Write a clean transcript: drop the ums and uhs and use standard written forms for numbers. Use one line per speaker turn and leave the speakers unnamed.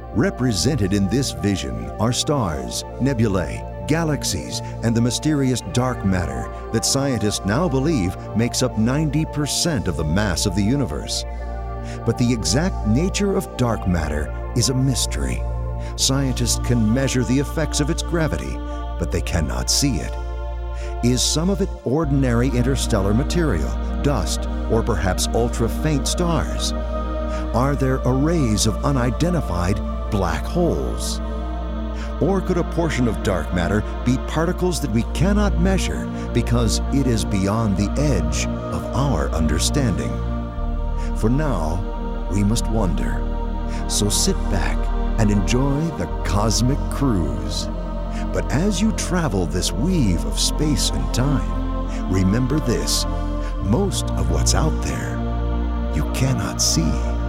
Represented in this vision are stars, nebulae, galaxies, and the mysterious dark matter that scientists now believe makes up 90% of the mass of the universe. But the exact nature of dark matter is a mystery. Scientists can measure the effects of its gravity, but they cannot see it. Is some of it ordinary interstellar material, dust, or perhaps ultra-faint stars? Are there arrays of unidentified black holes? Or could a portion of dark matter be particles that we cannot measure because it is beyond the edge of our understanding? For now, we must wonder. So sit back and enjoy the cosmic cruise. But as you travel this weave of space and time, remember this: most of what's out there you cannot see.